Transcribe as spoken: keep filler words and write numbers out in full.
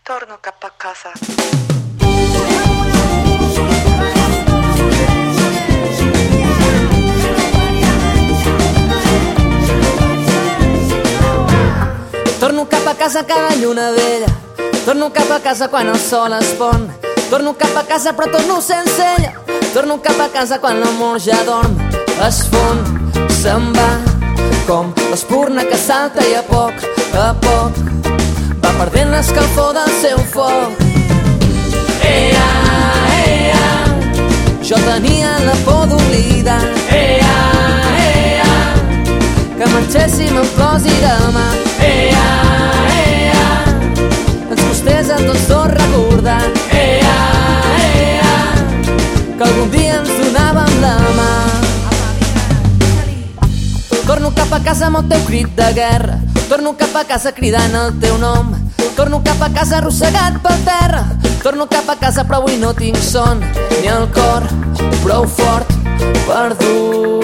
Torno cap a casa. Torno cap a casa cada lluna vella, torno cap a casa quan el sol es pon, torno cap a casa però torno sense ella, torno cap a casa quan l'amor ja dorm, es fon, se'n va, com l'espurna que salta i a poc a poc va perdent l'escalfor del seu foc. Ea, ea, jo tenia la por d'oblidar, ea, ea, que marxéssim en plors i demà, ea, ea, ens costés a tots dos recordar, ea, ea, que algun dia ens donàvem la mà. Torno cap a casa amb el teu crit de guerra, torno cap a casa cridant el teu nom, torno cap a casa arrossegat pel terra, torno cap a casa però avui no tinc son ni el cor prou fort per dur